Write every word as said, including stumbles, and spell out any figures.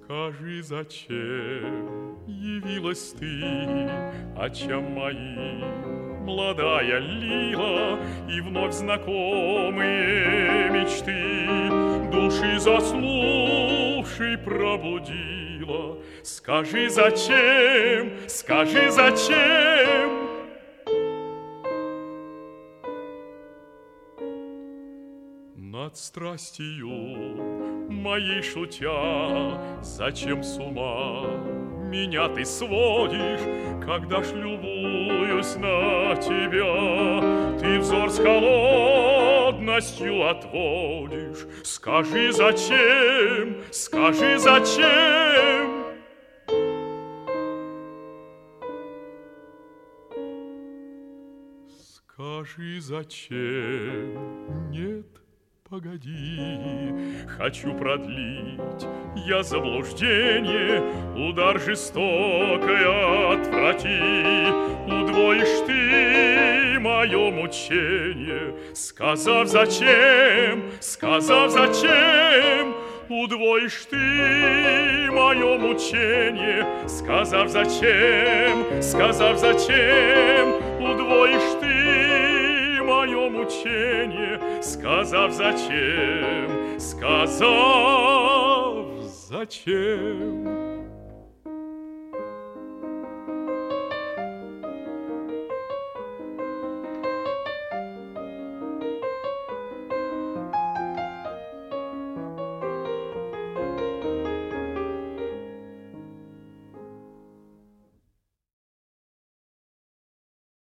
Скажи, зачем явилась ты, очам моим молодая лила, и вновь знакомые мечты души заснувшей пробудила? Скажи, зачем, скажи, зачем? Над страстью моей шутя, зачем с ума меня ты сводишь, когда ж любуюсь на тебя, ты взор с холодностью отводишь. Скажи, зачем, скажи, зачем? Скажи, зачем? Нет, погоди, хочу продлить я заблуждение, удар жестокой отврати, удвоишь ты мое мучение, сказав зачем, сказав зачем, удвоишь ты мое мучение, сказав зачем, сказав зачем, удвоишь ты мое мучение, сказав зачем, сказав зачем.